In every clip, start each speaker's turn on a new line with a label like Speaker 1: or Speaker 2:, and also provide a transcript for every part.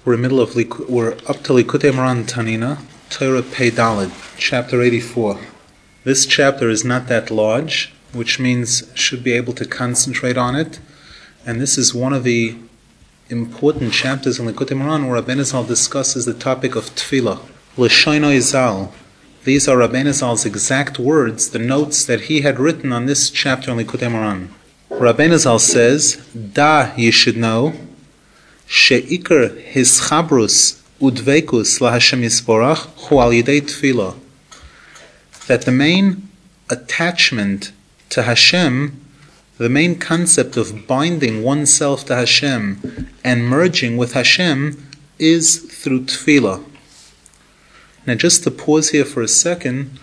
Speaker 1: We're up to Likutei Moharan Tanina, Torah Pei Daled, chapter 84. This chapter is not that large, which means should be able to concentrate on it. And this is one of the important chapters in Likutei Moharan where Rabbeinu Zal discusses the topic of Tefillah. L'shoinoi Zal. These are Rabbeinu Zal's exact words, the notes that he had written on this chapter in Likutei Moharan. Rabbeinu Zal says, Da, you should know, she'ikar hischabrus udveikus laHashem Yisborach hu al yidei tefillah. That the main attachment to Hashem, the main concept of binding oneself to Hashem and merging with Hashem is through tefillah. Now just to pause here for a second,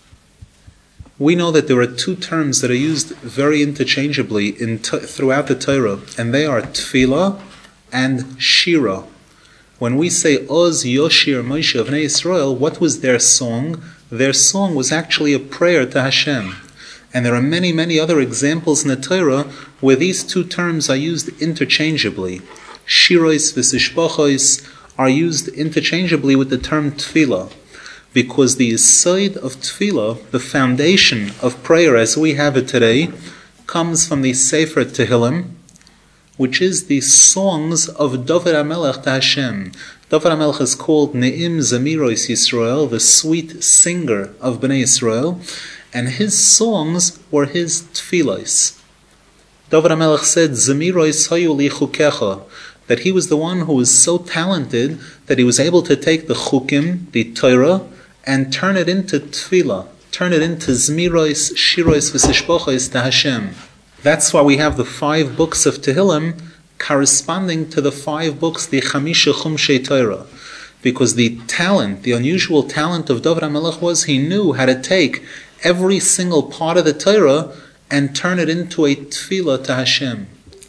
Speaker 1: we know that there are two terms that are used very interchangeably throughout the Torah, and they are tefillah and shira. When we say Oz Yoshir Moshe of Bnei Yisrael, what was their song? Their song was actually a prayer to Hashem. And there are many, many other examples in the Torah where these two terms are used interchangeably. Shirois v'sishbachos are used interchangeably with the term tefillah, because the side of tefillah, the foundation of prayer as we have it today, comes from the Sefer Tehillim, which is the songs of David HaMelech to Hashem. David HaMelech is called Ne'im Zemiros Yisrael, the sweet singer of Bnei Yisrael, and his songs were his tefillahs. David HaMelech said, Zemiros hayu li chukecha, that he was the one who was so talented that he was able to take the chukim, the Torah, and turn it into tefillah, turn it into Zmiros, Shiros, V'sishbochos to Hashem. That's why we have the 5 books of Tehillim corresponding to the 5 books, the Chamisha Chumshei Torah. Because the talent, the unusual talent of David HaMelech was he knew how to take every single part of the Torah and turn it into a tefillah to Hashem.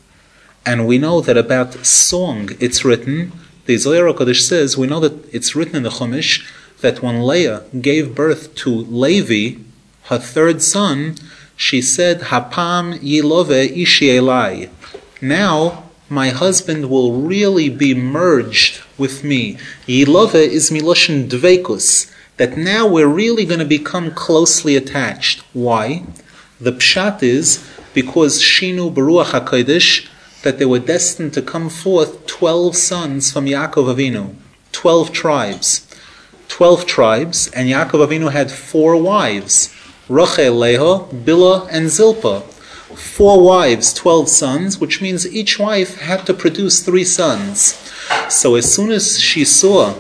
Speaker 1: And we know that about song it's written, the Zohar HaKadosh says, we know that it's written in the Chumash, that when Leah gave birth to Levi, her third son, she said, Hapam yilove ishi elai. Now, my husband will really be merged with me. Yilove is miloshen dveikus, that now we're really going to become closely attached. Why? The pshat is because Shinu Baruch HaKodesh, that they were destined to come forth 12 sons from Yaakov Avinu, 12 tribes. 12 tribes, and Yaakov Avinu had 4 wives, Rachel, Leah, Bilhah, and Zilpah. 4 wives, 12 sons, which means each wife had to produce 3 sons. So as soon as she saw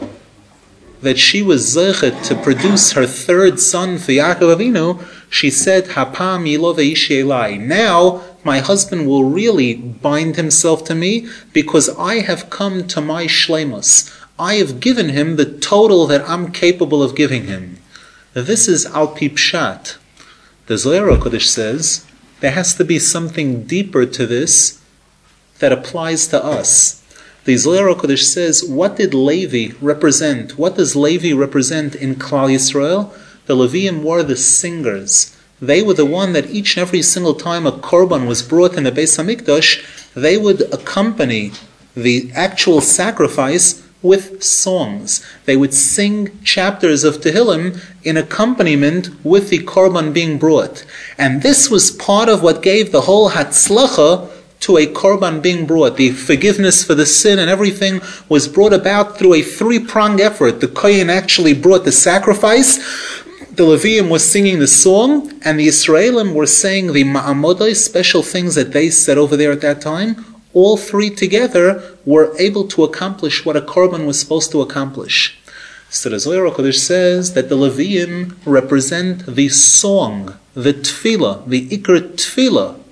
Speaker 1: that she was zeichet to produce her 3rd son for Yaakov Avinu, she said, Hapam yilove ishi elai. Now my husband will really bind himself to me because I have come to my shleimus. I have given him the total that I'm capable of giving him. This is al pi pshat. The Zohar HaKadosh says there has to be something deeper to this that applies to us. The Zohar HaKadosh says, what did Levi represent? What does Levi represent in Klal Yisrael? The Leviim were the singers. They were the one that each and every single time a korban was brought in the Beis HaMikdash, they would accompany the actual sacrifice with songs. They would sing chapters of Tehillim in accompaniment with the korban being brought. And this was part of what gave the whole hatzlacha to a korban being brought. The forgiveness for the sin and everything was brought about through a 3-pronged effort. The Kohen actually brought the sacrifice, the Leviim was singing the song, and the Yisraelim were saying the ma'amodai, special things that they said over there at that time. All 3 together were able to accomplish what a korban was supposed to accomplish. So the Zohar HaKadosh says that the Leviim represent the song, the tefillah, the ikar tefillah.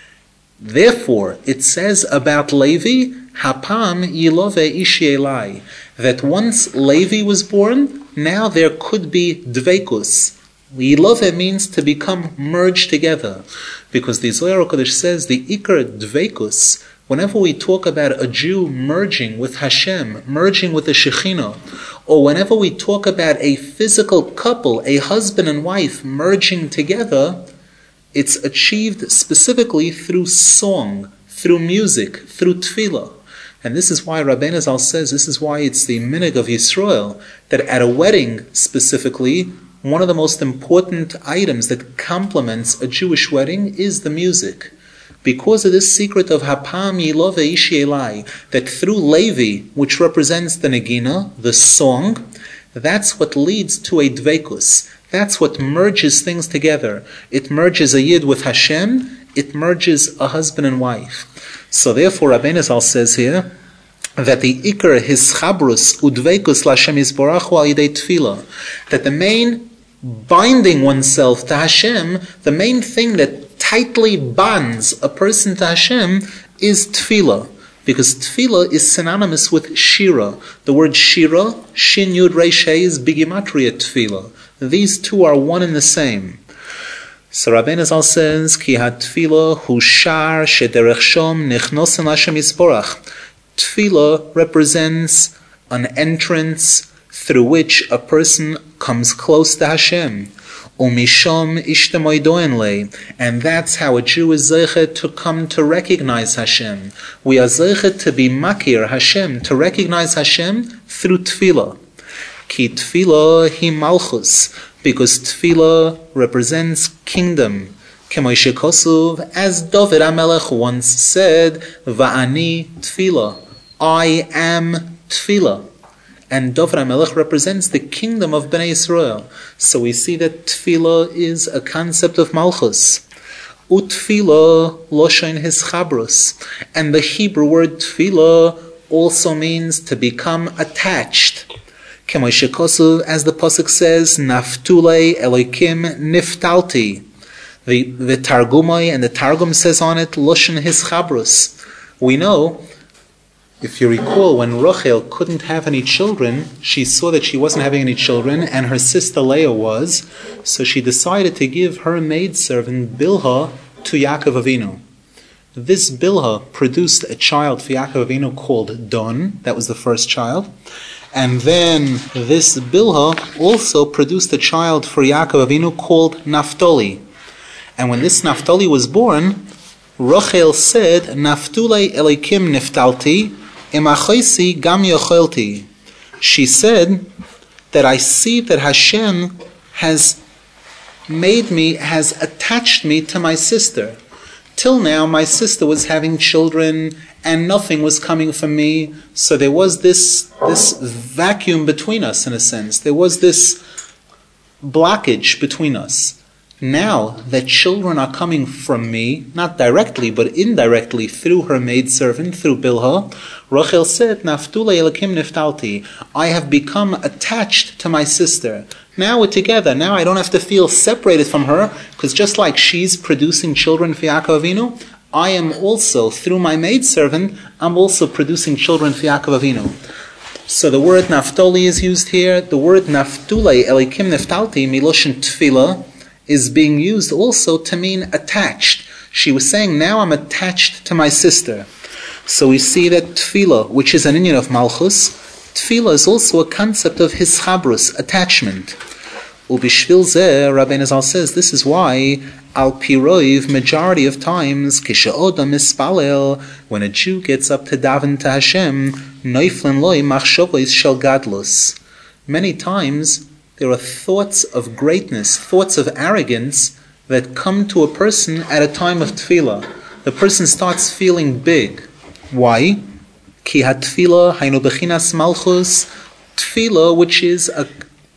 Speaker 1: Therefore, it says about Levi, Hapam yilove ishi elai, that once Levi was born, now there could be dveikus. Yilove means to become merged together. Because the Zohar HaKadosh says the ikar dveikus, whenever we talk about a Jew merging with Hashem, merging with the Shekhinah, or whenever we talk about a physical couple, a husband and wife merging together, it's achieved specifically through song, through music, through tefillah. And this is why Rabbeinu Zal says, this is why it's the minhag of Yisrael, that at a wedding specifically, one of the most important items that complements a Jewish wedding is the music. Because of this secret of Hapam Yilove Ishi Elai, that through Levi, which represents the Negina, the song, that's what leads to a Dveikus. That's what merges things together. It merges a Yid with Hashem, it merges a husband and wife. So therefore, Rabbeinu Zal says here that the Iker Hischabrus Udveikus Lashem Yisborach Al Yidei Tefillah, that the main binding oneself to Hashem, the main thing that tightly bonds a person to Hashem is Tefillah. Because Tefillah is synonymous with Shira. The word Shira, Shin Yud Reish Hey, is Bigimatria Tefillah. These two are one and the same. So Rabbeinu Zal says, Ki ha-tefillah hu shar shederech shom nichnosen Lashem Yisborach. Tefillah represents an entrance through which a person comes close to Hashem. Umishom ishtamoy doenle, and that's how a Jew is zeichet to come to recognize Hashem. We are zeichet to be makir Hashem, to recognize Hashem through tefillah. Ki tefillah hi malchus, because tefillah represents kingdom. Kemoishe kosuv, as David HaMelech once said, Va'ani tefillah, I am tefillah. And David HaMelech represents the kingdom of Bnei Yisrael. So we see that tefillah is a concept of malchus. Utfillah loshen hischabrus. And the Hebrew word tefillah also means to become attached. Kemoishe kosuv, as the pasuk says, Naftulei Elokim niftalti. The Targumai and the Targum says on it, loshen hischabrus. We know, if you recall, when Rachel couldn't have any children, she saw that she wasn't having any children, and her sister Leah was, so she decided to give her maidservant Bilhah to Yaakov Avinu. This Bilhah produced a child for Yaakov Avinu called Don. That was the first child. And then this Bilhah also produced a child for Yaakov Avinu called Naphtali. And when this Naphtali was born, Rachel said, Naftulei Elikim niftalti, Imachoisi gam yochelti. She said that I see that Hashem has attached me to my sister. Till now, my sister was having children and nothing was coming from me. So there was this vacuum between us, in a sense. There was this blockage between us. Now that children are coming from me, not directly, but indirectly through her maidservant, through Bilhah, Rachel said, Naftulei Elokim niftalti. I have become attached to my sister. Now we're together. Now I don't have to feel separated from her, because just like she's producing children for Yaakov Avinu, I am also, through my maidservant, I'm also producing children for Yaakov Avinu. So the word Naftali is used here. The word Naftulei Elokim niftalti, miloshin tefillah, is being used also to mean attached. She was saying, now I'm attached to my sister. So we see that tefillah, which is an inyan of malchus, tefillah is also a concept of hischabrus, attachment. Ubishvil zeh, Rabbeinu Zal says, this is why, al piroiv, majority of times, kishe'odam mispalel, when a Jew gets up to daven to Hashem, noiflen loi machshavos shel gadlus. Many times, there are thoughts of greatness, thoughts of arrogance that come to a person at a time of tefillah. The person starts feeling big. Why? Ki ha-tefillah hainu bechinas malchus. Tefillah, which is a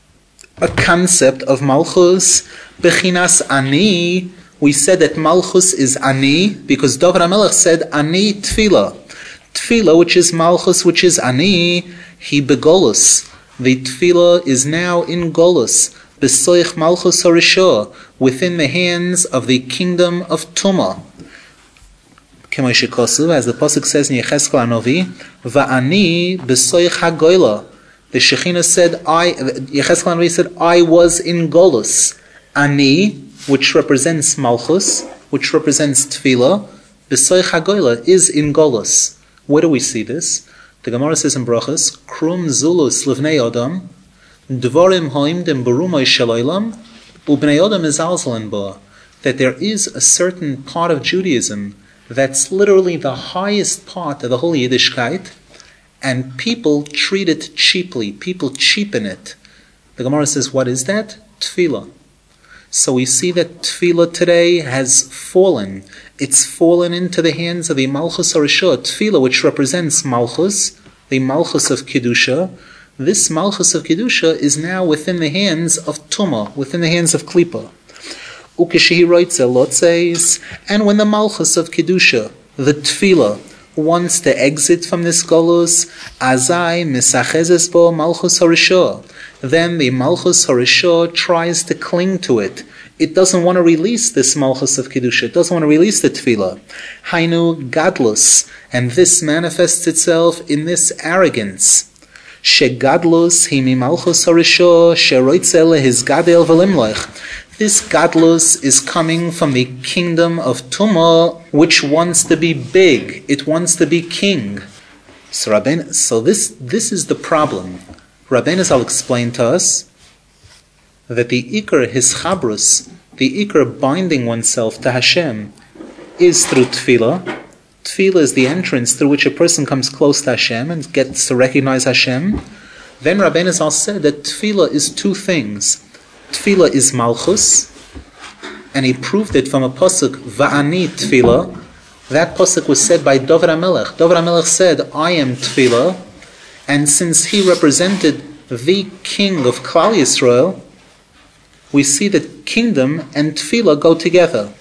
Speaker 1: concept of malchus, bechinas ani. We said that malchus is ani because David HaMelech said ani tefillah. Tefillah, which is malchus, which is ani, he begolus. The tefillah is now in Golus, B'soich Malchus HaRishah, within the hands of the kingdom of Tumah. Kemoishe kosuv, as the pasuk says in Yecheskel Hanovi, Va'ani B'soich HaGoyla. The Shekhinah said, Yecheskel Hanovi said, I was in Golus. Ani, which represents Malchus, which represents tefillah, B'soich HaGoyla is in Golus. Where do we see this? The Gemara says in Brachas, Krum zulus livnei Adam, dvorim hoimdim berumay shaloilam, ubnei Adam is alzalen ba. That there is a certain part of Judaism that's literally the highest part of the whole Yiddishkeit, and people treat it cheaply. People cheapen it. The Gemara says, what is that? Tefillah. So we see that Tefillah today has fallen. It's fallen into the hands of the Malchus Harishah. Tefillah, which represents Malchus, the Malchus of Kedusha. This Malchus of Kedusha is now within the hands of Tumah, within the hands of Klippa. Ukeshehi roitze lotzeis, and when the Malchus of Kedusha, the Tefillah, wants to exit from this golus, azai misachezes bo Malchus Harishah, then the Malchus Harishah tries to cling to it. It doesn't want to release this Malchus of Kedusha. It doesn't want to release the Tefillah. Hainu gadlus, and this manifests itself in this arrogance. Shegadlus himi Malchus Harishah sheroitze lehizgadel v'limloich. This gadlus is coming from the kingdom of Tumah, which wants to be big. It wants to be king. So this is the problem. Rabbeinu Zal explained to us that the ikar hischabrus, the ikar binding oneself to Hashem, is through tefillah. Tefillah is the entrance through which a person comes close to Hashem and gets to recognize Hashem. Then Rabbeinu Zal said that tefillah is two things. Tefillah is Malchus, and he proved it from a pasuk, Va'ani Tefillah. That pasuk was said by Dovid HaMelech. Dovid HaMelech said, I am Tefillah, and since he represented the king of Klal Yisrael, we see that kingdom and Tefillah go together.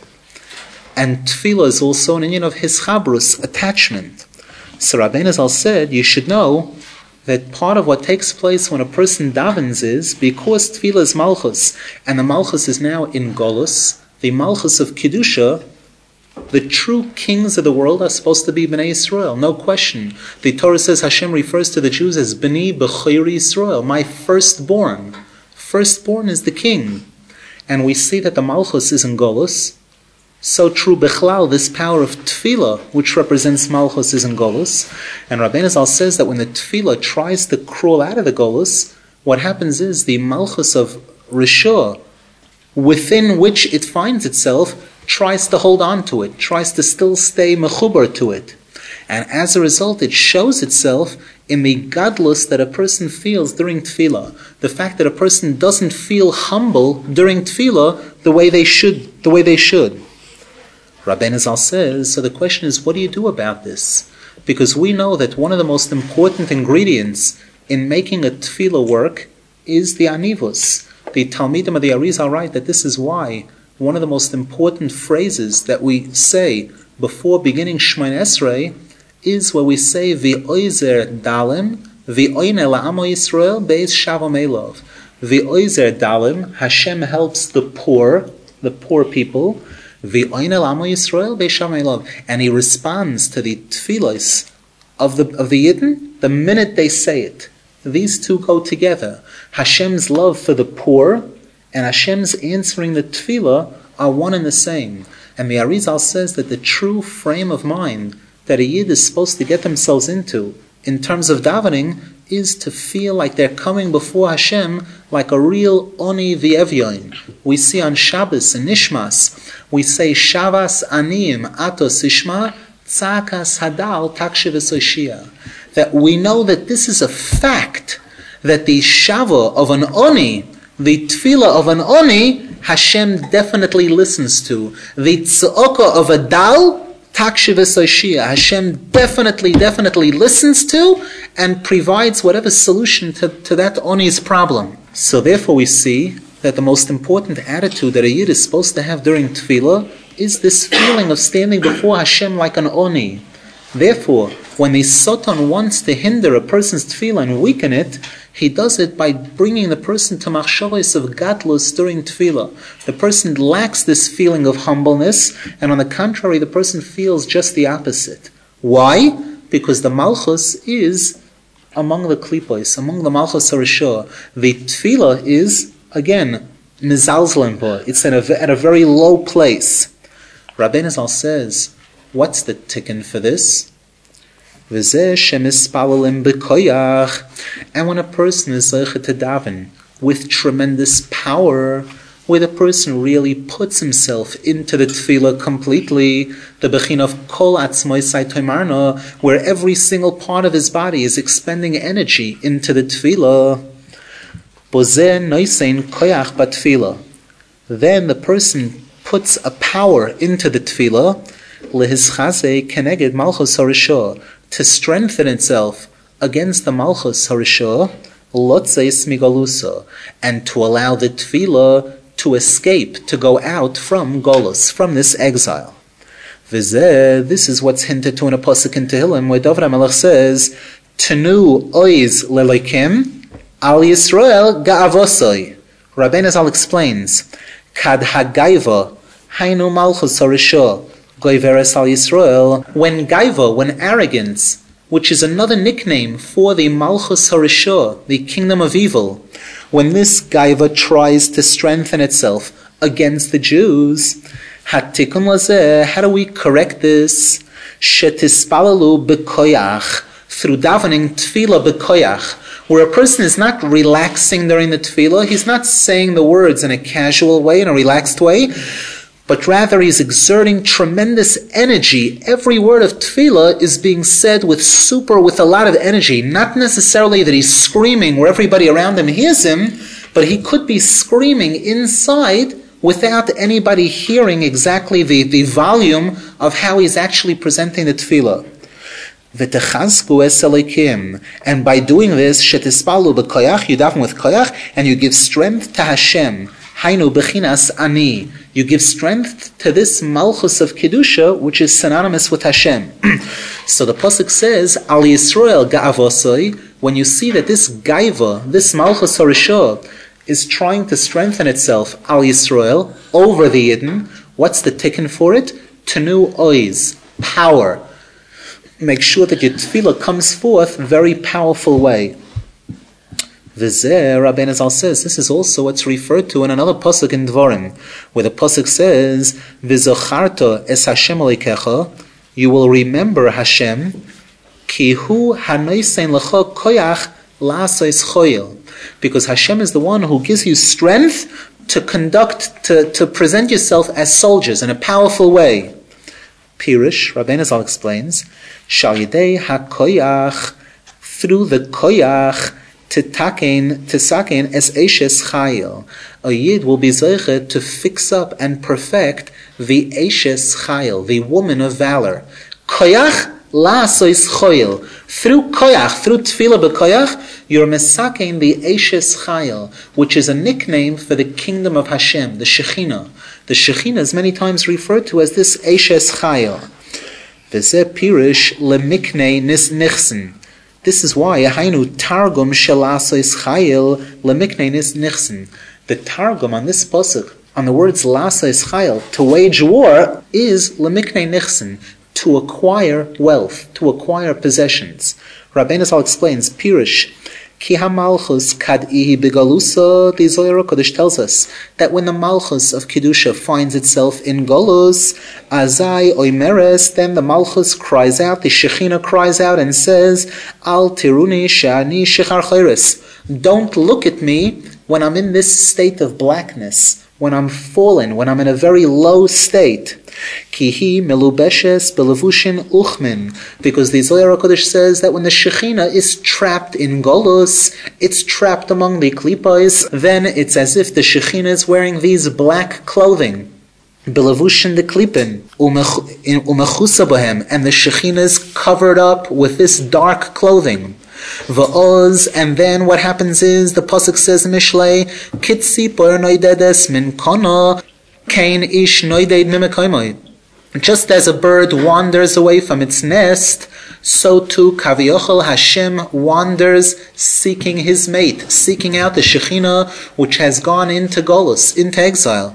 Speaker 1: And Tefillah is also an union of hischabrus, attachment. So Rabbeinu Zal said, you should know that part of what takes place when a person davens is, because Tefillah is Malchus, and the Malchus is now in Golus, the Malchus of Kedusha, the true kings of the world are supposed to be Bnei Yisrael, no question. The Torah says Hashem refers to the Jews as Bnei B'chori Yisrael, my firstborn. Firstborn is the king. And we see that the Malchus is in Golus. So true Bechlal, this power of Tefillah, which represents Malchus, is in Golus. And Rabbeinu Zal says that when the Tefillah tries to crawl out of the Golus, what happens is the Malchus of Rishah, within which it finds itself, tries to hold on to it, tries to still stay mechubar to it. And as a result, it shows itself in the gadlus that a person feels during tefillah. The fact that a person doesn't feel humble during tefillah the way they should. Rabbeinu Zal says, so the question is, what do you do about this? Because we know that one of the most important ingredients in making a tefillah work is the anivus. The Talmidim of the Arizal write that this is why one of the most important phrases that we say before beginning Shemona Esrei is where we say V'oizer dalim v'oine la'amo Yisrael beis shavom elov. V'oizer dalim, Hashem helps the poor people. V'oine la'amo Yisrael beis shavom elov, and He responds to the tefillos of the Yidden the minute they say it. These two go together. Hashem's love for the poor and Hashem's answering the tefillah are one and the same. And the Arizal says that the true frame of mind that a Yid is supposed to get themselves into in terms of davening is to feel like they're coming before Hashem like a real oni v'evyoin. We see on Shabbos and Nishmas, we say Shavas aniyim atos ishma tzakas hadal takshiv esoshia. That we know that this is a fact, that the shava of an oni, the tefillah of an oni, Hashem definitely listens to. The tz'oka of a dal, takshiv esoshia, Hashem definitely listens to and provides whatever solution to that oni's problem. So therefore we see that the most important attitude that a Yid is supposed to have during tefillah is this feeling of standing before Hashem like an oni. Therefore, when the Satan wants to hinder a person's tefillah and weaken it, he does it by bringing the person to machshavos of gadlus during tefillah. The person lacks this feeling of humbleness, and on the contrary, the person feels just the opposite. Why? Because the malchus is among the klipos, among the malchus harishah. The tefillah is, again, mizalzlim. It's at a very low place. Rabbeinu Zal says, what's the tikkun for this? And when a person is zeichet to daven with tremendous power, where the person really puts himself into the tefillah completely, the bechin of kol atzmoisai toimarna, where every single part of his body is expending energy into the tefillah. Bozeh noisein koyach batefillah. Then the person puts a power into the tefillah, lehischase keneged malchus harishah, to strengthen itself against the malchus harishah, lotzeis migalusa, and to allow the tefillah to escape, to go out from golus, from this exile. This is what's hinted to in a pasuk in Tehillim, where David HaMelech says, Tenu oiz lelekim al Yisrael ga'avosoi. Rabbeinu Zal explains, Kad hagaiva hainu malchus harishah goiveres al Yisrael. When gaiva, when arrogance, which is another nickname for the malchus harishah, the kingdom of evil, when this gaiva tries to strengthen itself against the Jews, hatikun lazeh, how do we correct this? Shetispalalu bekoyach, through davening tefillah bekoyach, where a person is not relaxing during the tefillah, he's not saying the words in a casual way, in a relaxed way, but rather he's exerting tremendous energy. Every word of tefillah is being said with a lot of energy. Not necessarily that he's screaming where everybody around him hears him, but he could be screaming inside without anybody hearing exactly the volume of how he's actually presenting the tefillah. And by doing this, shetispalu b'koyach, you daven with koyach, and you give strength to Hashem. Hainu bechinas ani. You give strength to this malchus of kedusha, which is synonymous with Hashem. So the pasuk says, Al Yisrael ga'avosoi. When you see that this gaiva, this malchus harishah, is trying to strengthen itself, Al Yisrael, over the Yidden, what's the tikkun for it? Tenu oiz, power. Make sure that your tefillah comes forth very powerful way. V'zeh, Rabbeinu Zal says, this is also what's referred to in another pasuk in Dvarim, where the pasuk says, V'zocharta es Hashem aleikecha, you will remember Hashem, ki hu hanoisein lecha koyach la'asos choyel, because Hashem is the one who gives you strength to conduct, to present yourself as soldiers in a powerful way. Pirush, Rabbeinu Zal explains, Shal yidei ha-koyach, through the koyach, Tisaken es Eishes Chayil. A Yid will be zeiche to fix up and perfect the Eishes Chayil, the woman of valor. Koyach la'asos choyel. Through koyach, through tefillah b'koyach, you're mesaken the Eishes Chayil, which is a nickname for the kingdom of Hashem, the Shekhinah. The Shekhinah is many times referred to as this Eishes Chayil. V'zeh pirush lemiknei nichsen. This is why Hainu Targum Shelasos Chayil Lemiknei Nichsen. The Targum on this pasuk, on the words Lasos Chayil, to wage war, is Lemiknei Nichsen, to acquire wealth, to acquire possessions. Rabbeinu Zal explains, Pirush, Ki HaMalchus Kad Ihi Begalusa, the Zohar Kodesh tells us that when the Malchus of Kedusha finds itself in Golus, Azai Oimeres, then the Malchus cries out, the Shekhinah cries out and says, Al Tiruni Shani Shechar Chayres. Don't look at me when I'm in this state of blackness, when I'm fallen, when I'm in a very low state. Kihi melubeshes belavushin uchmin, because the Zohar HaKodesh says that when the Shekhinah is trapped in Golus, it's trapped among the Klipos, then it's as if the Shekhinah is wearing these black clothing. Belavushin the Klipin, umechusa bohem, and the Shekhinah is covered up with this dark clothing. Va'oz, and then what happens is, the pasuk says in Mishlei, Kitsi por noidedes min kono, Kain ish noideid mimekaymoy. Just as a bird wanders away from its nest, so too Kaviochel Hashem wanders seeking his mate, seeking out the Shekhinah which has gone into Golus, into exile.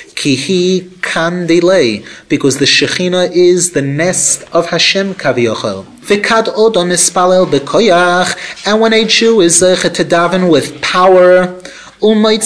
Speaker 1: Kihi kan delay, because the Shekhinah is the nest of Hashem Kaviochel. Vikad odom ispalel bekoyach, and when a Jew is to daven with power, and the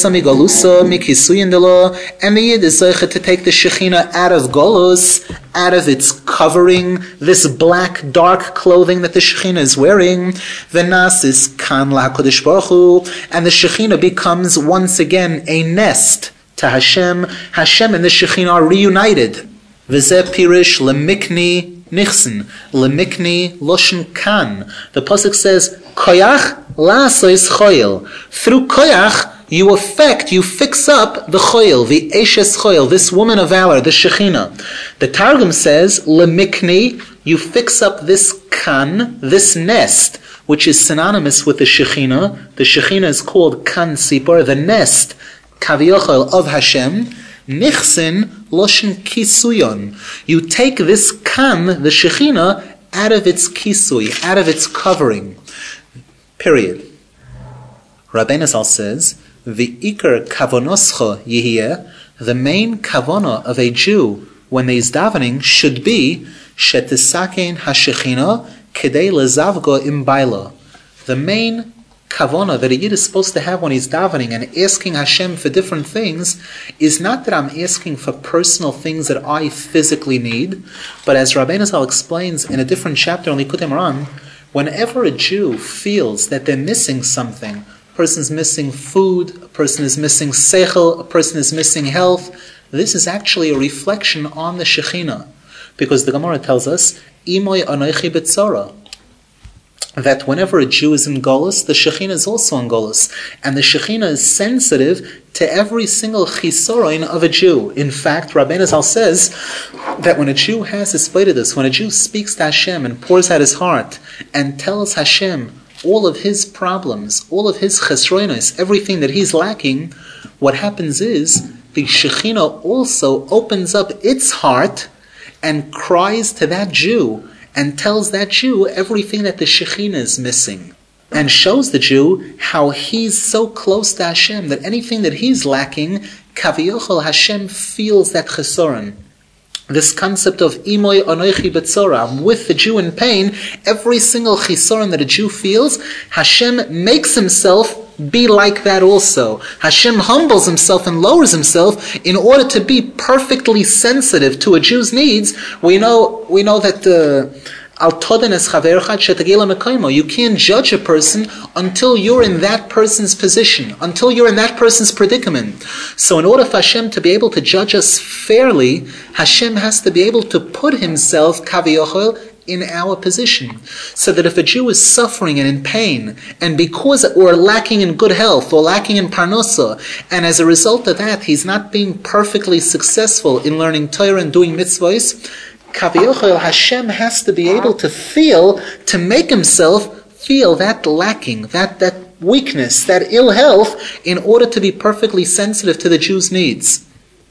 Speaker 1: Yid is zeicha to take the Shekhinah out of Golus, out of its covering, this black, dark clothing that the Shekhinah is wearing. V'nas is kan la'HaKadosh Baruch Hu, and the Shekhinah becomes once again a nest to Hashem. Hashem and the Shekhinah are reunited. V'zeh pirish lemikni nichsen, lemikni loshen kan. The pasuk says, koyach la'asos choil. Through koyach, you fix up the choil, the eshes choil, this woman of valor, the Shekhinah. The Targum says, lemikni, you fix up this kan, this nest, which is synonymous with the Shekhinah. The Shekhinah is called kan sipor, the nest, kaviochel, of Hashem. Nichsin loshen kisuyon. You take this kan, the Shekhinah, out of its kisui, out of its covering. Period. Rabbeinu Zal says, the ikar kavonoscha yihiyeh, the main kavona of a Jew when he is davening should be shetisakein hashechina kedei lezavgo im baila. The main kavona that a Yid is supposed to have when he's davening and asking Hashem for different things is not that I'm asking for personal things that I physically need, but as Rabbeinu Zal explains in a different chapter on Likutei Moharan, whenever a Jew feels that they're missing something, a person's missing food, a person is missing seichel, a person is missing health, this is actually a reflection on the Shekhinah. Because the Gemara tells us, Imoy anoichi betzora, that whenever a Jew is in Golus, the Shekhinah is also in Golus. And the Shekhinah is sensitive to every single chisoron of a Jew. In fact, Rabbeinu Zal says that when a Jew has this, when a Jew speaks to Hashem and pours out his heart and tells Hashem all of his problems, all of his chesroinos, everything that he's lacking, what happens is the Shekhinah also opens up its heart and cries to that Jew and tells that Jew everything that the Shekhinah is missing, and shows the Jew how he's so close to Hashem that anything that he's lacking, Kaviochel, Hashem feels that chesoron. This concept of imoy anoichi betzora, I'm with the Jew in pain, every single chisoron that a Jew feels, Hashem makes himself be like that also. Hashem humbles himself and lowers himself in order to be perfectly sensitive to a Jew's needs. We know that you can't judge a person until you're in that person's position, until you're in that person's predicament. So in order for Hashem to be able to judge us fairly, Hashem has to be able to put himself, kaviochel, in our position. So that if a Jew is suffering and in pain, and because or lacking in good health, or lacking in parnosa, and as a result of that, he's not being perfectly successful in learning Torah and doing mitzvahs, Kaviochel, Hashem has to be able to make himself feel that lacking, that weakness, that ill health, in order to be perfectly sensitive to the Jew's needs.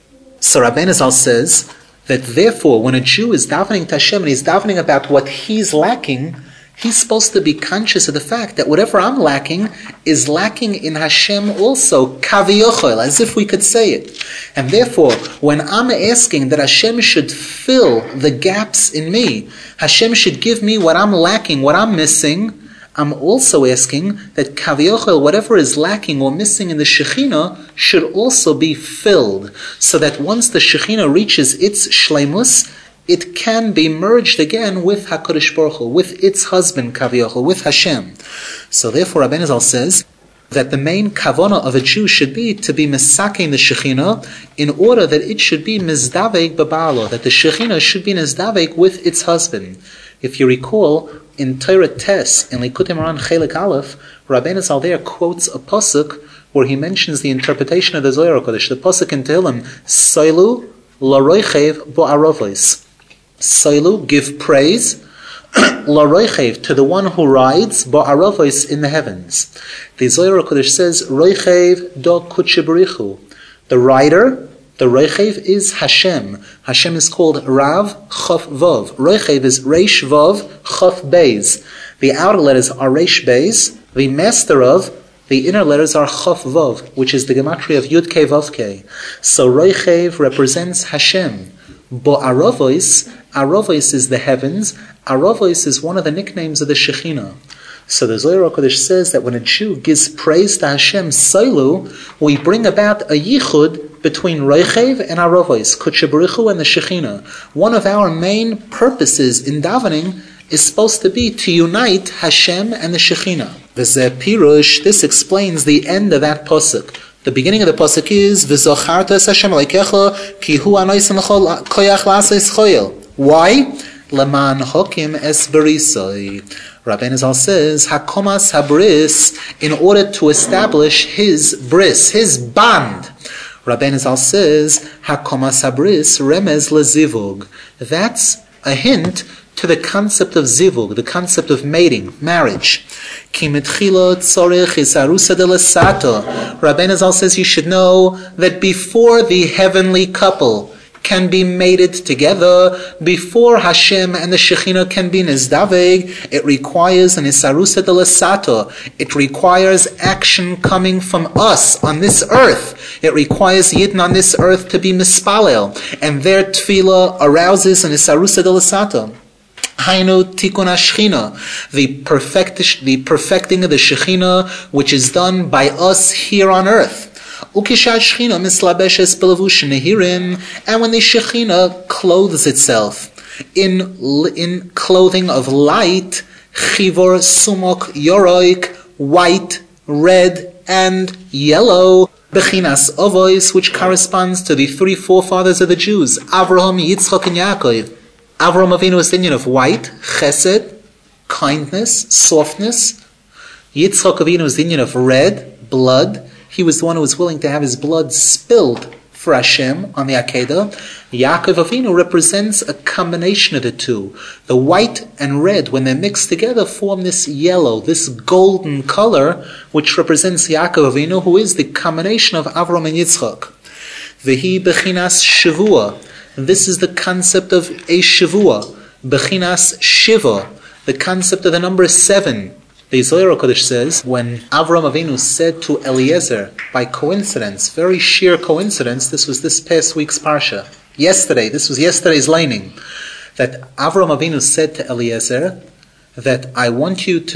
Speaker 1: So Rabbeinu Zal says that therefore, when a Jew is davening to Hashem and he's davening about what he's lacking, he's supposed to be conscious of the fact that whatever I'm lacking is lacking in Hashem also, kaviochel, as if we could say it. And therefore, when I'm asking that Hashem should fill the gaps in me, Hashem should give me what I'm lacking, what I'm missing, I'm also asking that kaviochel, whatever is lacking or missing in the Shekhinah, should also be filled, so that once the Shekhinah reaches its shleimus, it can be merged again with HaKadosh Baruch Hu, with its husband kaviochel, with Hashem. So therefore Rabbeinu Zal says that the main kavana of a Jew should be to be mesakein the Shekhinah in order that it should be mizdavek b'ba'alo, that the Shekhinah should be mizdavek with its husband. If you recall, in Torah Tes, in Likutei Moharan Chelik Aleph, Rabbeinu Zal there quotes a pasuk where he mentions the interpretation of the Zohar HaKadosh. The pasuk in Tehillim, Soilu laroichev bo'arovos. Soilu, give praise, laroichev, to the one who rides, bo'arovos, in the heavens. The Zohar HaKadosh says, roichev do kutche berichu. The rider, the Reichev, is Hashem. Hashem is called Rav Chof Vov. Reichev is Reish Vov Chof Beis. The outer letters are Reish Beis. The master of the inner letters are Chof Vov, which is the gematria of Yud Kei Vav Kei. So Reichev represents Hashem. Bo Arovois, Arovois is the heavens. Arovois is one of the nicknames of the Shekhinah. So the Zohar HaKadosh says that when a Jew gives praise to Hashem, Soilu, we bring about a yichud between Reichev and Arovois, Kutche Berichu and the Shekhinah. One of our main purposes in davening is supposed to be to unite Hashem and the Shekhinah. V'zeh pirush, this explains the end of that pasuk.
Speaker 2: The beginning of the pasuk is V'zocharta es Hashem Elokecha ki hu anoisen l'chol koyach la'aseh choyel. Why? Leman hokim es berisoi. Rabbeinu Zal says hakomas habris, in order to establish his bris, his bond. Rabbeinu Zal says hakomas habris remez lezivug. That's a hint to the concept of zivug, the concept of mating, marriage. Rabbeinu Zal says you should know that before the heavenly couple can be mated together, before Hashem and the Shekhinah can be nizdaveg, it requires an isarusa de l'sato. It requires action coming from us on this earth. It requires Yidden on this earth to be mispalel, and their tefillah arouses an isarusa de l'sato. Hainu tikun hashchina, the perfecting of the Shekhinah, which is done by us here on earth. And when the Shekhinah clothes itself in clothing of light, chivor, sumok, yoroik, white, red, and yellow, bechinas ovois, which corresponds to the three forefathers of the Jews, Avraham, Yitzchak, and Yaakov. Avraham Avinu is the union of white, chesed, kindness, softness. Yitzchak Avinu is the union of red, blood. He was the one who was willing to have his blood spilled for Hashem on the Akedah. Yaakov Avinu represents a combination of the two. The white and red, when they're mixed together, form this yellow, this golden color, which represents Yaakov Avinu, who is the combination of Avram and Yitzchak. Vehi bechinas shavua. This is the concept of a shavua. Bechinas shiva, the concept of the number 7. The Zohar HaKadosh says, when Avram Avinu said to Eliezer, by coincidence, very sheer coincidence, this was this past week's parsha, this was yesterday's laning, that Avram Avinu said to Eliezer that I want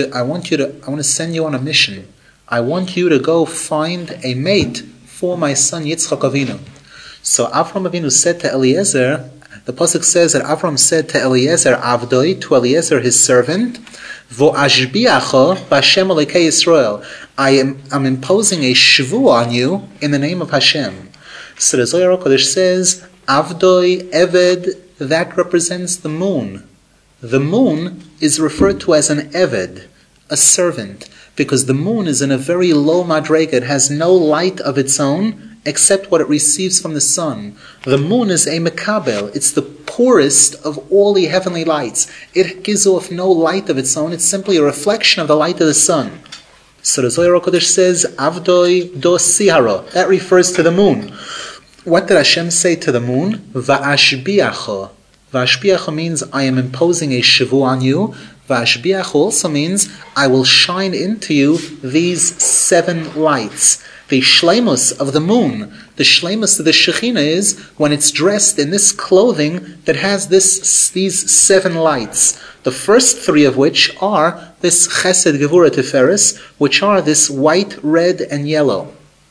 Speaker 2: to send you on a mission. I want you to go find a mate for my son Yitzchak Avinu. So Avram Avinu said to Eliezer, the pasuk says that Avram said to Eliezer, Avdoi, to Eliezer his servant, Vo'ashbiacha b'Hashem Elokei Yisrael. I'm imposing a shvu on you in the name of Hashem. So the Zohar HaKadosh says, Avdoi, Eved, that represents the moon. The moon is referred to as an Eved, a servant, because the moon is in a very low madrega. It has no light of its own except what it receives from the sun. The moon is a mekabel. It's the poorest of all the heavenly lights. It gives off no light of its own. It's simply a reflection of the light of the sun. So the Zohar HaKadosh says, Avdoi do sihara. That refers to the moon. What did Hashem say to the moon? Va'ashbiacha. Va'ashbiacha means I am imposing a shivu on you. Va'ashbiacha also means I will shine into you these 7 lights. The shleimus of the moon, the shleimus of the Shekhinah is when it's dressed in this clothing that has these 7 lights. The first 3 of which are this chesed, gevura, tiferes, which are this white, red, and yellow.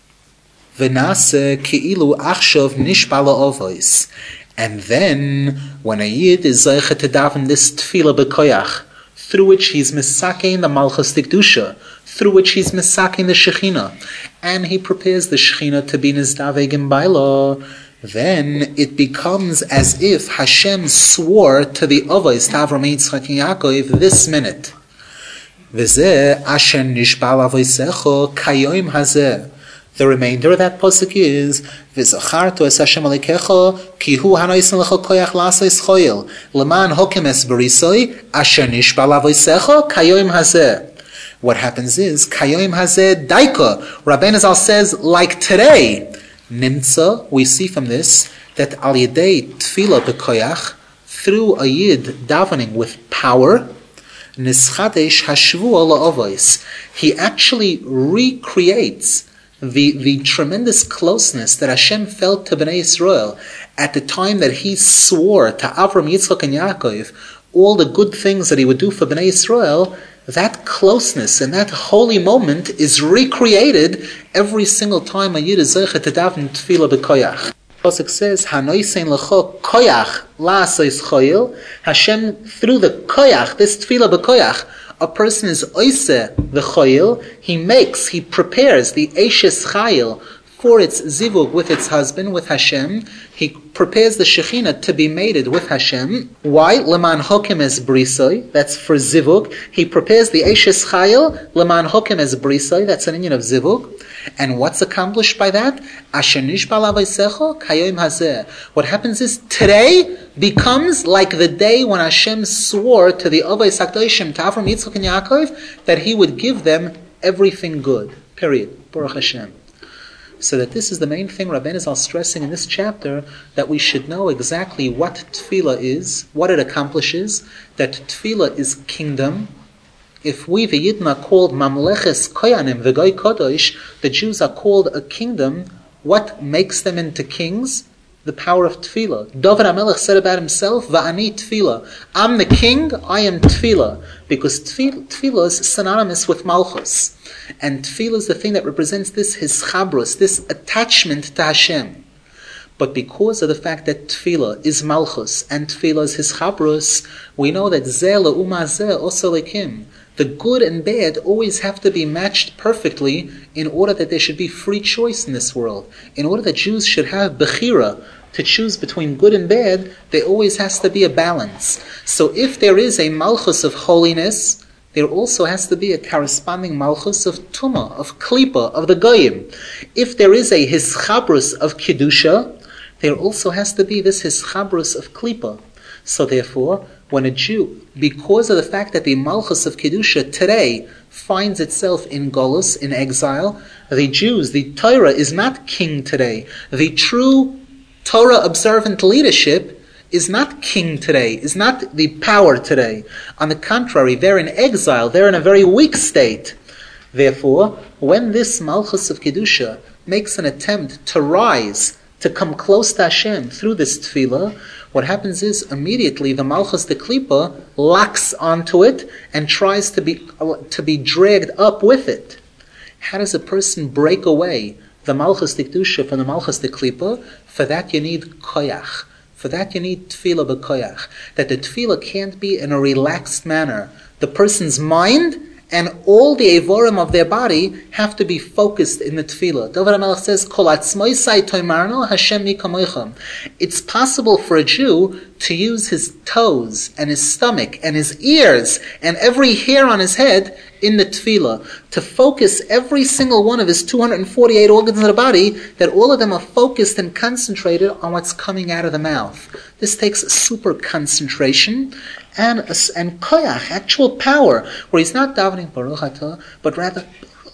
Speaker 2: V'nase ki'ilu achshav nishbala ovois. And then, when a yid is zeicha to daven this tefillah b'koyach, through which he's misakein the malchus tikdusha, through which he's misakein the Shekhinah, and he prepares the Shekhinah to be nizdaveg in bailo, then it becomes as if Hashem swore to the Avos, to Avraham, Yitzchak, and Yaakov, this minute. V'zeh asher nishbal avosecho kayoim hazeh. The remainder of that pasuk is V'zachartu es Hashem Elokecha ki hu hanoisen lecha koyach la'aseh choyel leman hokim es berisoi asher nishbal avosecho kayoim hazeh. What happens is kayoim hazeh daika. Rabbeinu Zal says, like today, nimtza. We see from this that al yedei tefillah b'koyach, through a yid davening with power, nischadesh hashvua la'avos. He actually recreates the tremendous closeness that Hashem felt to Bnei Yisrael at the time that He swore to Avram, Yitzchak, and Yaakov all the good things that He would do for Bnei Yisrael. That closeness and that holy moment is recreated every single time a yid is zeicha to daven tefillah b'koyach. Pasuk says, "Hanoisen lecho koyach la'aseh choyel." Hashem, through the koyach, this tefillah b'koyach, a person is oise the choyel. He prepares the eishes chayil for its zivug with its husband, with Hashem. He prepares the Shekhinah to be mated with Hashem. Why? Leman hokim es brisoi. That's for zivug. He prepares the Eshes Chayil. Leman hokim es brisoi. That's an union of zivug. And what's accomplished by that? Asher nishbal avaysecho kayom hazeh. What happens is today becomes like the day when Hashem swore to the Avos HaKadoshim, to Avram, Yitzchak, and Yaakov, that He would give them everything good. Period. Baruch Hashem. So that this is the main thing Rabbeinu is stressing in this chapter, that we should know exactly what tefillah is, what it accomplishes, that tefillah is kingdom. If we, the Yidden, are called Mamleches Koyanim, the Goy Kodosh, the Jews are called a kingdom, what makes them into kings? The power of tefillah. David HaMelech said about himself, Va'ani tefillah. I'm the king, I am tefillah. Because tefillah is synonymous with malchus. And tefillah is the thing that represents this hischabrus, this attachment to Hashem. But because of the fact that tefillah is malchus and tefillah is hischabrus, we know that zeh le'uma zeh osa lekim. The good and bad always have to be matched perfectly in order that there should be free choice in this world. In order that Jews should have bechira, to choose between good and bad, there always has to be a balance. So if there is a malchus of holiness, there also has to be a corresponding malchus of tumah, of klipa, of the goyim. If there is a hischabrus of kedusha, there also has to be this hischabrus of klipa. So therefore, when a Jew, because of the fact that the malchus of kedusha today finds itself in golus, in exile, the Jews, the Torah is not king today. The true Torah observant leadership is not king today, is not the power today. On the contrary, they're in exile, they're in a very weak state. Therefore, when this malchus of kedusha makes an attempt to rise, to come close to Hashem through this tefillah, what happens is immediately the malchus de klipa locks onto it and tries to be dragged up with it. How does a person break away the malchus de kedusha from the malchus de klipa? For that you need koyach. For that you need tefillah b'koyach. That the tefillah can't be in a relaxed manner. The person's mind and all the evorim of their body have to be focused in the tefillah. David HaMelech says, Kol atzmoisai toimarno Hashem mi kamoichem. It's possible for a Jew to use his toes and his stomach and his ears and every hair on his head in the tefillah, to focus every single one of his 248 organs of the body, that all of them are focused and concentrated on what's coming out of the mouth. This takes super concentration and koyach, actual power, where he's not davening Baruch Atah, but rather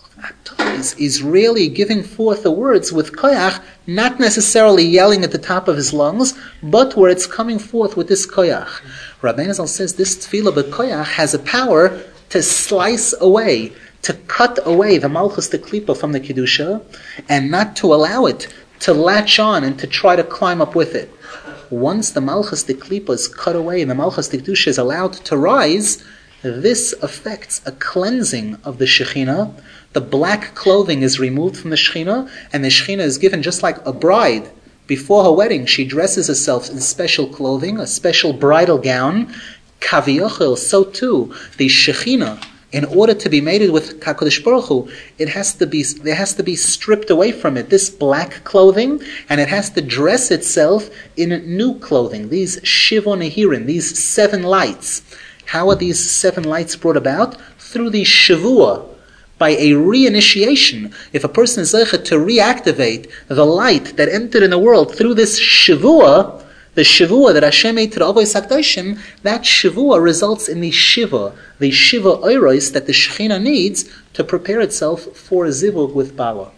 Speaker 2: is really giving forth the words with koyach, not necessarily yelling at the top of his lungs, but where it's coming forth with this koyach. Rabbeinu Zal says this tefillah b'koyach has a power to slice away, to cut away the malchus de klipa from the kedusha, and not to allow it to latch on and to try to climb up with it. Once the malchus de klipa is cut away and the malchus de kedusha is allowed to rise, this affects a cleansing of the Shekhinah. The black clothing is removed from the Shekhinah, and the Shekhinah is given just like a bride. Before her wedding, she dresses herself in special clothing, a special bridal gown. Kaviyachil, so too, the Shekhinah, in order to be mated with HaKadosh Baruch Hu, there has to be stripped away from it, this black clothing, and it has to dress itself in new clothing, these Shivon Nehirim, these 7 lights. How are these 7 lights brought about? Through the Shavua, by a reinitiation. If a person is zeichet to reactivate the light that entered in the world through this Shavua, the Shavua that Hashem made to the Avos HaKadoshim, that Shavua results in the Shiva Oiros that the Shekhinah needs to prepare itself for a Zivug with Bala.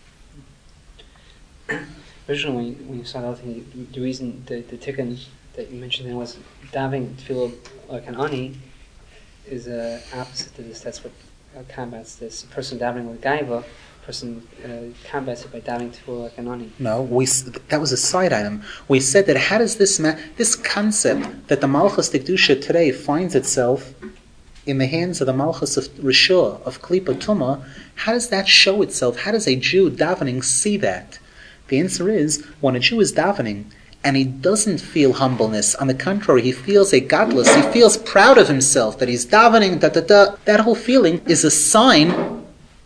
Speaker 3: Originally, when you started out, the reason the tikkun that you mentioned there was davening tefillah like an ani is opposite to this. That's what combats this. A person davening with gaiva, person combats it by davening tefillah like an ani.
Speaker 2: No, that was a side item. We said that how does this concept that the Malchus de Kedusha today finds itself in the hands of the Malchus of Rishua, of Klipa Tumah, how does that show itself? How does a Jew davening see that? The answer is, when a Jew is davening, and he doesn't feel humbleness. On the contrary, he feels a godless. He feels proud of himself that he's davening, That whole feeling is a sign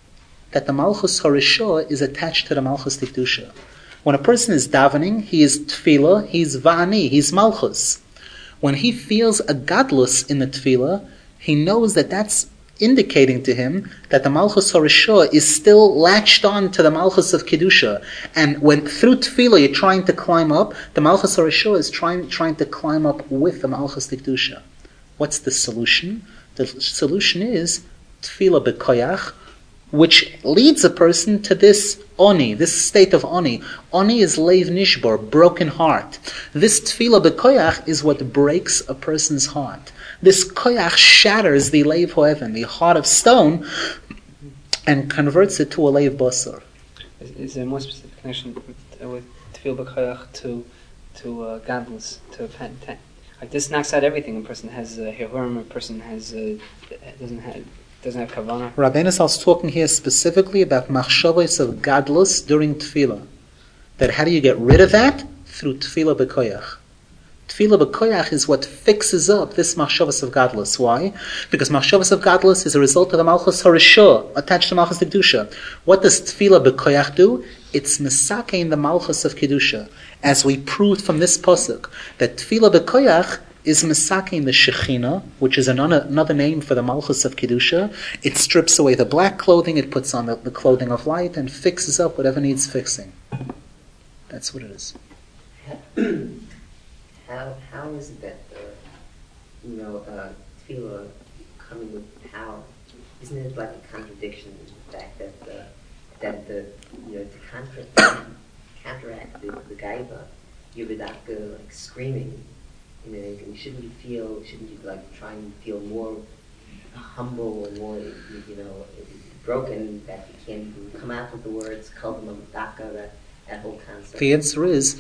Speaker 2: that the Malchus Harishah is attached to the Malchus Tikdusha. When a person is davening, he is tefillah, he's va'ani, he's Malchus. When he feels a gadlus in the tefillah, he knows that that's indicating to him that the Malchus Harishah is still latched on to the Malchus of Kedusha. And when through Tefillah you're trying to climb up, the Malchus Harishah is trying to climb up with the Malchus Kedusha. What's the solution? The solution is Tefillah B'koyach, which leads a person to this Oni, this state of Oni. Oni is Leiv Nishbor, broken heart. This Tefillah B'koyach is what breaks a person's heart. This koyach shatters the leiv ho'even, the heart of stone, and converts it to a leiv basar.
Speaker 3: Is there a more specific connection with tefillah b'koyach to gadlus, to like this knocks out everything? A person has hirurim, a person has doesn't have kavanah.
Speaker 2: Rabbeinu Zal is talking here specifically about machshavos of gadlus during tefillah. That how do you get rid of that? Through tefillah b'koyach. Tefillah b'koyach is what fixes up this machshavos of gadlus. Why? Because machshavos of gadlus is a result of the Malchus Harishah attached to Malchus Kedusha. What does tefillah b'koyach do? It's mesakein the Malchus of Kedusha. As we proved from this pasuk, that tefillah b'koyach is mesakein the Shekhinah, which is another name for the Malchus of Kedusha. It strips away the black clothing, it puts on the clothing of light, and fixes up whatever needs fixing. That's what it is.
Speaker 4: How is it that tefillah coming with power? Isn't it like a contradiction in the fact that to counteract the gaiva, you're like screaming. Shouldn't you like try and feel more humble and more broken that you can't even come out with the words kalvim daka, that whole concept?
Speaker 2: The answer is,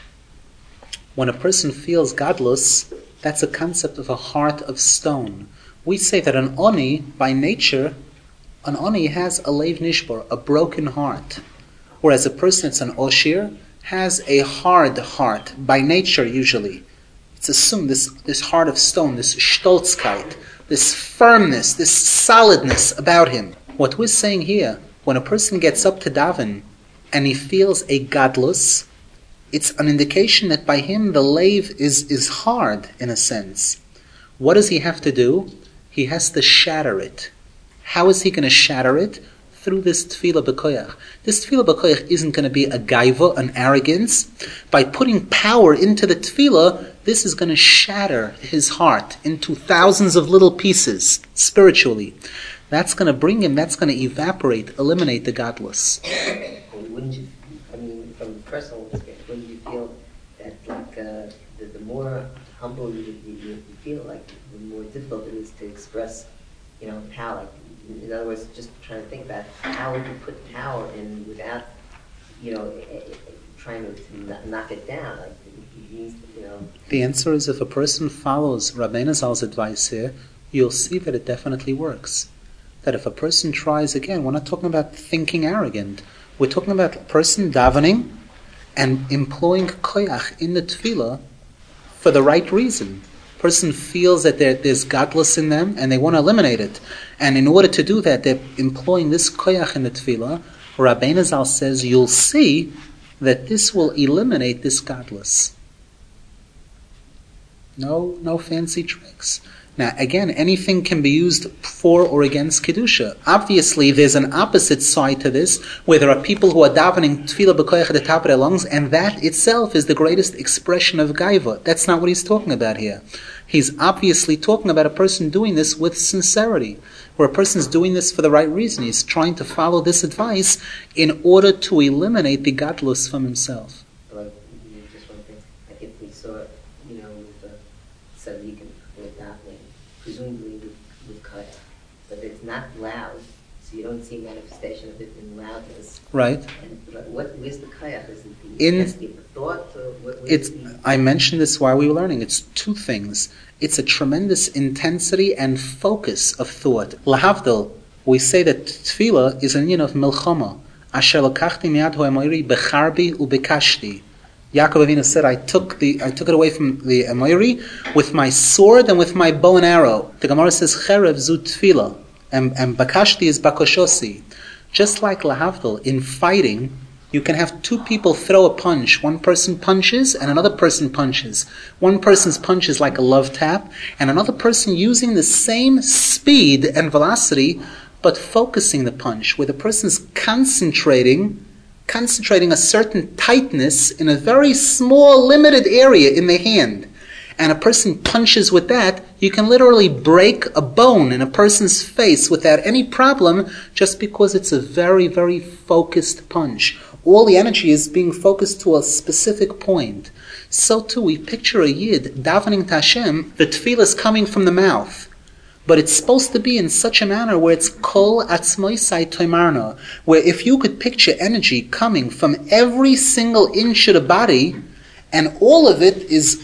Speaker 2: when a person feels gadlus, that's a concept of a heart of stone. We say that an oni, by nature, an oni has a leiv nishbor, a broken heart. Whereas a person that's an oshir has a hard heart, by nature usually. It's assumed this heart of stone, this stolzkeit, this firmness, this solidness about him. What we're saying here, when a person gets up to daven and he feels a gadlus, it's an indication that by him the leiv is hard in a sense. What does he have to do? He has to shatter it. How is he going to shatter it? Through this tefillah b'koyach. This tefillah b'koyach isn't going to be a gaiva, an arrogance. By putting power into the tefillah, this is going to shatter his heart into thousands of little pieces, spiritually. That's going to bring him, that's going to evaporate, eliminate the gadlus.
Speaker 4: Wouldn't you, from personal experience, wouldn't you feel that the more humble you feel, like the more difficult it is to express, power? In other words, just trying to think about how would you put power in without, trying to knock it down.
Speaker 2: The answer is, if a person follows Rabbeinu Zal's advice here, you'll see that it definitely works. That if a person tries, again, we're not talking about thinking arrogant. We're talking about a person davening and employing koyach in the tefillah for the right reason. Person feels that there's gadlus in them and they want to eliminate it. And in order to do that, they're employing this koyach in the tefillah. Rabbeinu Zal says, you'll see that this will eliminate this gadlus. No fancy tricks. Now, again, anything can be used for or against Kedusha. Obviously, there's an opposite side to this, where there are people who are davening tefillah b'koyach at the top of their lungs, and that itself is the greatest expression of gaiva. That's not what he's talking about here. He's obviously talking about a person doing this with sincerity, where a person's doing this for the right reason. He's trying to follow this advice in order to eliminate the gadlus from himself.
Speaker 4: Like, just one thing, like if we saw, with the tzaddikim, with davening, presumably with kaya, but it's not loud, so you don't see manifestation of it in loudness.
Speaker 2: Right.
Speaker 4: And where's the kaya? Is it the thought? Or
Speaker 2: I mentioned this while we were learning. It's two things. It's a tremendous intensity and focus of thought. Lahavdil, we say that tefillah is an yin of milchama. Asher lakachti miyad ho'emoiri becharbi ubekashti. Yaakov Avinu said, I took it away from the Emoiri with my sword and with my bow and arrow. The Gemara says, Cherev zu tefillah, and bakashti is bakoshosi. Just like lahavdil, in fighting, you can have two people throw a punch. One person punches and another person punches. One person's punch is like a love tap, and another person using the same speed and velocity, but focusing the punch, where the person's concentrating a certain tightness in a very small, limited area in the hand. And a person punches with that, you can literally break a bone in a person's face without any problem, just because it's a very, very focused punch. All the energy is being focused to a specific point. So too, we picture a Yid davening to Hashem, the tefillah is coming from the mouth. But it's supposed to be in such a manner where it's kol atzmoisai toimarna, where if you could picture energy coming from every single inch of the body, and all of it is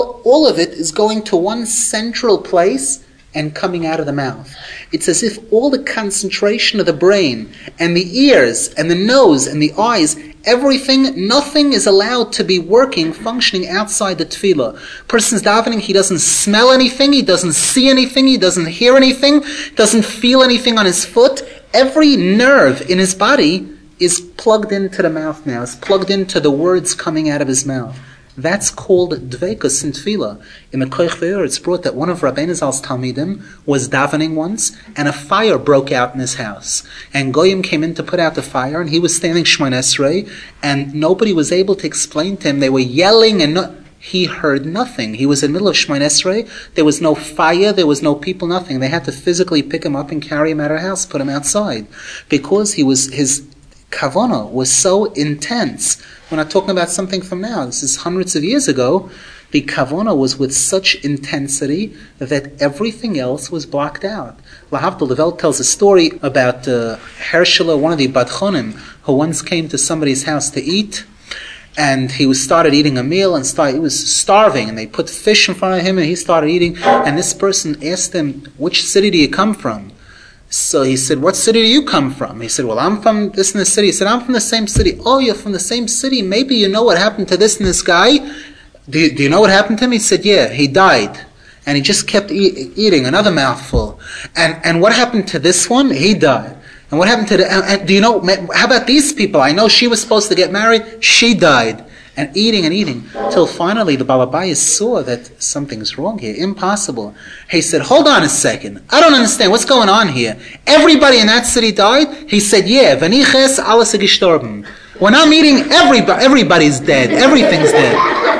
Speaker 2: going to one central place and coming out of the mouth. It's as if all the concentration of the brain and the ears and the nose and the eyes, everything, nothing is allowed to be functioning outside the tefillah. Person's davening, he doesn't smell anything, he doesn't see anything, he doesn't hear anything, doesn't feel anything on his foot. Every nerve in his body is plugged into the mouth now, is plugged into the words coming out of his mouth. That's called dveikus in tefillah. In the Koich Ve'or, it's brought that one of Rabbeinu Zal's Talmidim was davening once, and a fire broke out in his house. And Goyim came in to put out the fire, and he was standing Shmoneh Esrei, and nobody was able to explain to him. They were yelling, and he heard nothing. He was in the middle of Shmoneh Esrei. There was no fire, there was no people, nothing. They had to physically pick him up and carry him out of the house, put him outside, because his kavanah was so intense. We're not talking about something from now. This is hundreds of years ago. The kavanah was with such intensity that everything else was blocked out. Lahavdil, the Welt tells a story about Hershela, one of the Badchonim, who once came to somebody's house to eat, and he started eating a meal, and he was starving, and they put fish in front of him, and he started eating, and this person asked him, "Which city do you come from?" So he said, "What city do you come from?" He said, "Well, I'm from this and this city." He said, "I'm from the same city." "Oh, you're from the same city? Maybe you know what happened to this and this guy?" Do you know what happened to him?" He said, "Yeah, he died." And he just kept eating another mouthful. And what happened to this one? He died. And what happened to and do you know, how about these people? I know she was supposed to get married. She died. And eating, till finally the Balabayas saw that something's wrong here, impossible. He said, "Hold on a second, I don't understand, what's going on here? Everybody in that city died?" He said, "Yeah, v'niches alles gestorben." When I'm eating, everybody's dead, everything's dead.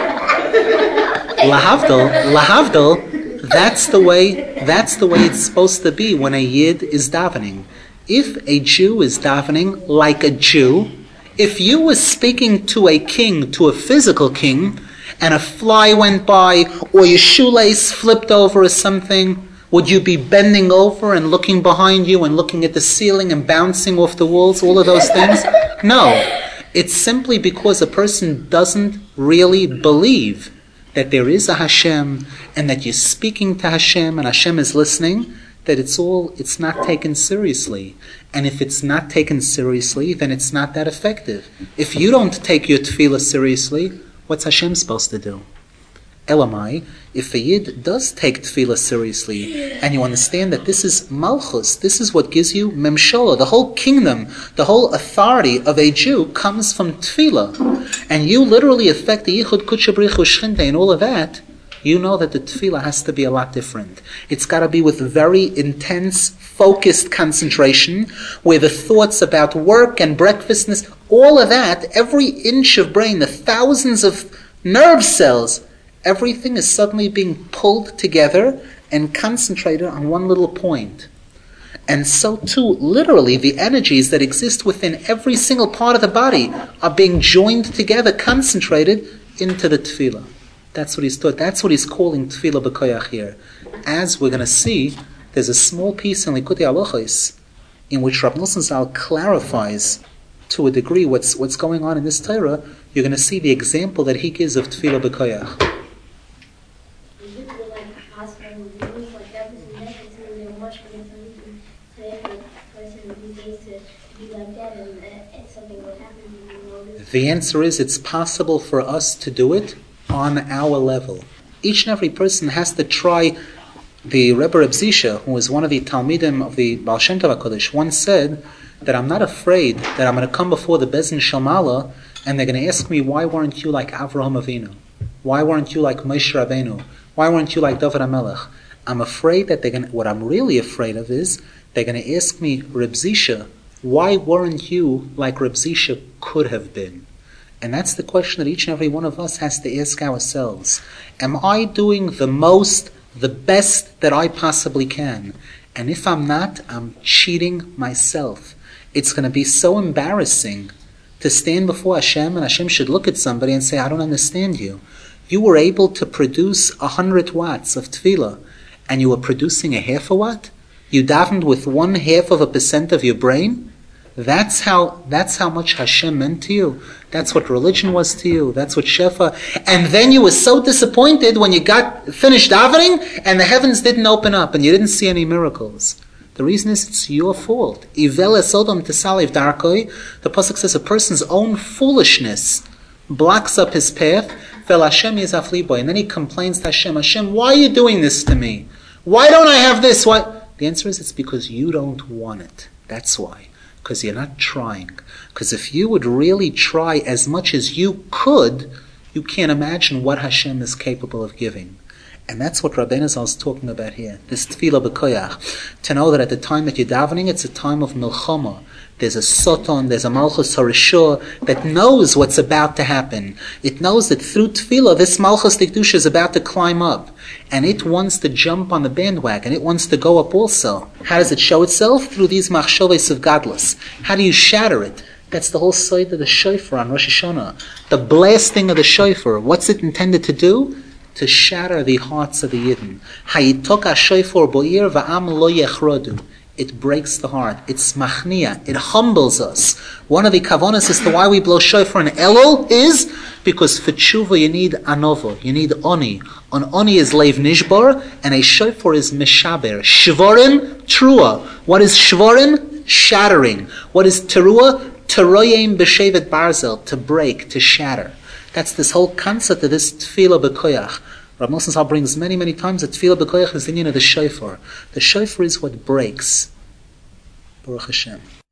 Speaker 2: Lahavdil, that's the way it's supposed to be when a Yid is davening. If a Jew is davening like a Jew, if you were speaking to a king, to a physical king, and a fly went by, or your shoelace flipped over or something, would you be bending over and looking behind you and looking at the ceiling and bouncing off the walls, all of those things? No. It's simply because a person doesn't really believe that there is a Hashem, and that you're speaking to Hashem, and Hashem is listening, that it's not taken seriously. And if it's not taken seriously, then it's not that effective. If you don't take your tefillah seriously, what's Hashem supposed to do? Elamai, if a Yid does take tefillah seriously, and you understand that this is malchus, this is what gives you memshala, the whole kingdom, the whole authority of a Jew comes from tefillah, and you literally affect the yichud kudsha b'richu shchinte and all of that, you know that the tefillah has to be a lot different. It's got to be with very intense, focused concentration, where the thoughts about work and breakfastness, all of that, every inch of brain, the thousands of nerve cells, everything is suddenly being pulled together and concentrated on one little point. And so too, literally, the energies that exist within every single part of the body are being joined together, concentrated into the tefillah. That's what he's taught. That's what he's calling tefillah b'koyach here. As we're going to see, there's a small piece in Likutei Halachos in which Rav Nosson Zal clarifies to a degree what's going on in this Torah. You're going to see the example that he gives of tefillah b'koyach.
Speaker 5: Is it like hospital rooms like that? Because necessarily they're much more today for a person these days to be like that, and something would happen.
Speaker 2: The answer is it's possible for us to do it on our level. Each and every person has to try. The Rebbe Reb Zisha, who was one of the Talmidim of the Baal Shem Tov HaKadosh, once said that I'm not afraid that I'm going to come before the Bezin Shalmala and they're going to ask me, why weren't you like Avraham Avinu? Why weren't you like Moshe Rabbeinu? Why weren't you like David HaMelech? I'm afraid that what I'm really afraid of is they're going to ask me, Reb Zisha, why weren't you like Reb Zisha could have been? And that's the question that each and every one of us has to ask ourselves. Am I doing the best that I possibly can? And if I'm not, I'm cheating myself. It's going to be so embarrassing to stand before Hashem, and Hashem should look at somebody and say, I don't understand you. You were able to produce 100 watts of tefillah, and you were producing a half a watt? You davened with 0.5% of your brain? That's how much Hashem meant to you. That's what religion was to you. That's what Shefa. And then you were so disappointed when you got finished davening and the heavens didn't open up and you didn't see any miracles. The reason is it's your fault. Ivel esodom tesaliv darkoi. The pasuk says a person's own foolishness blocks up his path. Vel Hashem yizaf libo. And then he complains to Hashem, Hashem, why are you doing this to me? Why don't I have this? Why? The answer is it's because you don't want it. That's why. Because you're not trying. Because if you would really try as much as you could, you can't imagine what Hashem is capable of giving. And that's what Rabbeinu Zal is talking about here. This tefillah b'koyach. To know that at the time that you're davening, it's a time of milchama. There's a soton, there's a malchus harishah that knows what's about to happen. It knows that through tefillah, this malchus tikdusha is about to climb up. And it wants to jump on the bandwagon. It wants to go up also. How does it show itself? Through these machshavos of gadlus. How do you shatter it? That's the whole side of the shofar on Rosh Hashanah. The blasting of the shofar. What's it intended to do? To shatter the hearts of the Yidden. Hayitok ha-shofar bo'ir va'am lo yechrodu. It breaks the heart. It's machnia. It humbles us. One of the kavanas as to why we blow shofar in Elul is because for tshuva you need anovo. You need oni. An oni is leiv nishbar, and a shofar is mishaber. Shvorim, trua. What is shvorim? Shattering. What is teruah? Teroyim b'shevet barzel. To break, to shatter. That's this whole concept of this tefillah b'koyach. Rav Nosson Zal brings many, many times that tefillah b'koyach is the union of the shofar. The shofar is what breaks. Baruch Hashem.